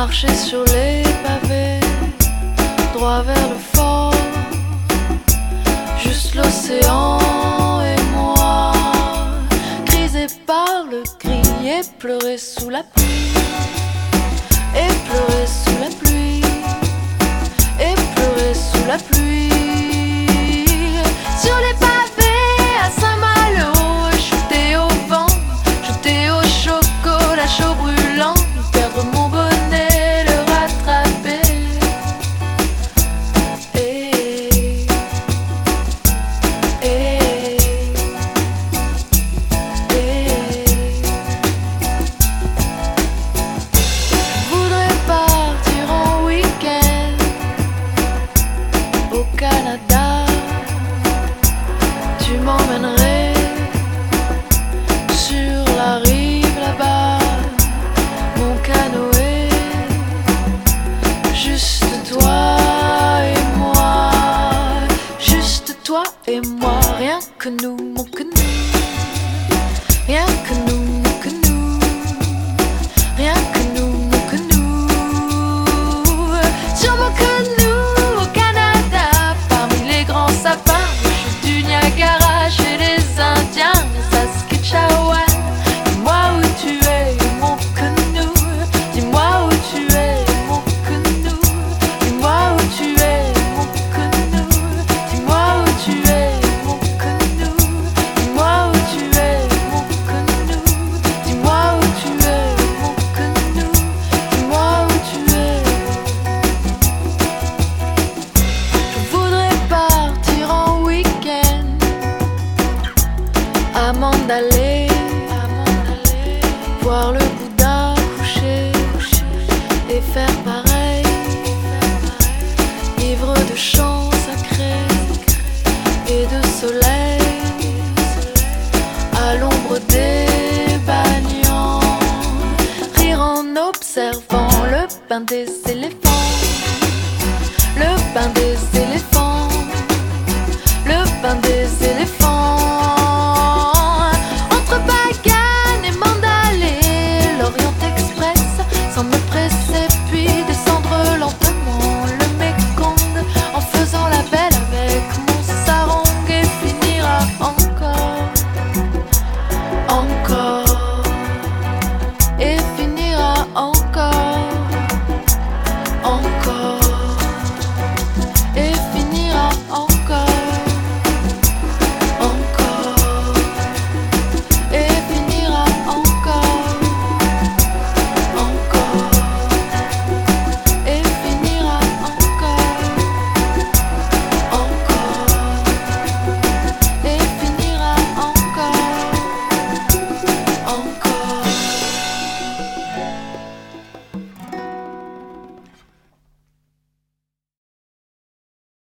marcher sur les pavés, droit vers le fort, juste l'océan et moi, grisé par le gris et pleurer sous la pluie, et pleurer sous la pluie, et pleurer sous la pluie, sur les pavés à Saint-Malo, jeté au vent, jeté au chocolat chaud brûlant, perdre mon bonnet, le rattraper. Je voudrais partir en week-end au Canada. Tu m'emmènerais sur la rive là-bas, mon canoë, juste toi et moi, juste toi et moi, rien que nous, mon que nous, rien que nous, mon que nous, rien que nous, mon que nous, sur mon canot au Canada, parmi les grands sapins, chute du Niagara, chez les Indiens, Saskatchewan. Dis-moi où tu es, mon canot, dis-moi où tu es, mon canot, dis-moi où tu es, mon canot, dis-moi où tu es, mon canot, dis-moi où tu es, mon canot, dis-moi où tu es, mon canot, dis-moi où tu es. Je voudrais partir en week-end à Mandalay, voir le Bouddha coucher et faire pareil, ivre de chants sacrés et de soleil, à l'ombre des banians, rire en observant le bain des éléphants, le bain des éléphants.